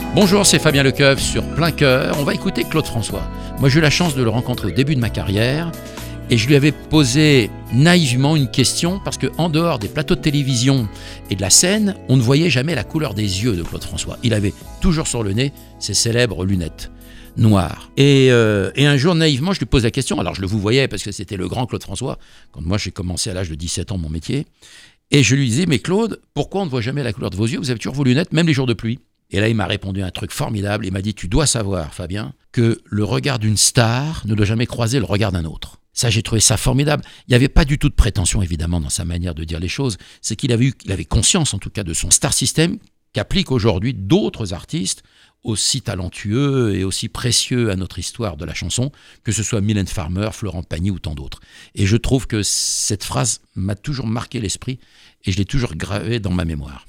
Bonjour, c'est Fabien Lecoeuvre sur Plein Cœur. On va écouter Claude François. Moi, j'ai eu la chance de le rencontrer au début de ma carrière et je lui avais posé naïvement une question parce qu'en dehors des plateaux de télévision et de la scène, on ne voyait jamais la couleur des yeux de Claude François. Il avait toujours sur le nez ses célèbres lunettes noires. Et un jour, naïvement, je lui pose la question. Alors, je le vous voyais parce que c'était le grand Claude François quand moi j'ai commencé à l'âge de 17 ans mon métier. Et je lui disais, mais Claude, pourquoi on ne voit jamais la couleur de vos yeux? Vous avez toujours vos lunettes, même les jours de pluie. Et là, il m'a répondu un truc formidable. Il m'a dit, tu dois savoir, Fabien, que le regard d'une star ne doit jamais croiser le regard d'un autre. Ça, j'ai trouvé ça formidable. Il n'y avait pas du tout de prétention, évidemment, dans sa manière de dire les choses. C'est qu'il avait conscience, en tout cas, de son star system qu'appliquent aujourd'hui d'autres artistes aussi talentueux et aussi précieux à notre histoire de la chanson, que ce soit Mylène Farmer, Florent Pagny ou tant d'autres. Et je trouve que cette phrase m'a toujours marqué l'esprit et je l'ai toujours gravée dans ma mémoire.